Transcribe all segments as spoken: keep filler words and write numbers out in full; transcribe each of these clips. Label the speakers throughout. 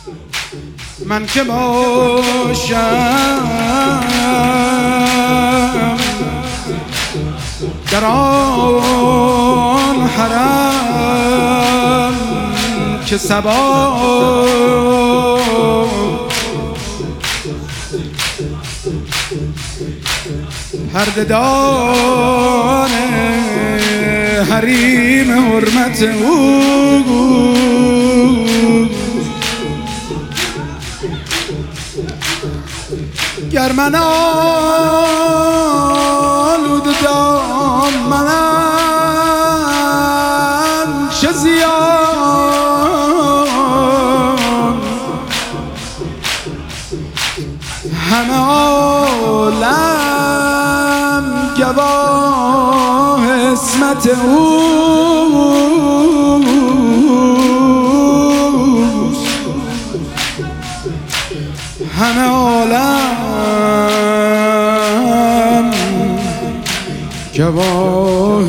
Speaker 1: من که باشم در آن حرم که صبا پرده‌دار حریم حرمت او گر من آلود دامنم چه زیان همه عالم گواه عصمت اوست همه عالم گواه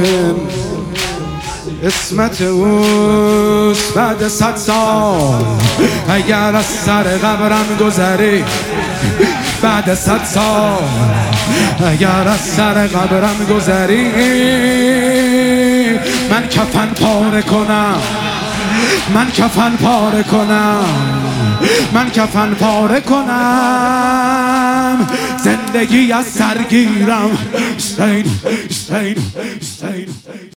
Speaker 1: عصمت اوست. بعد صد سال اگر از سر قبرم گذری، بعد صد سال اگر از سر قبرم گذری، من کفن پاره کنم، من کفن پاره کنم، من کفن پاره کنم، زندگی از سرگیرم.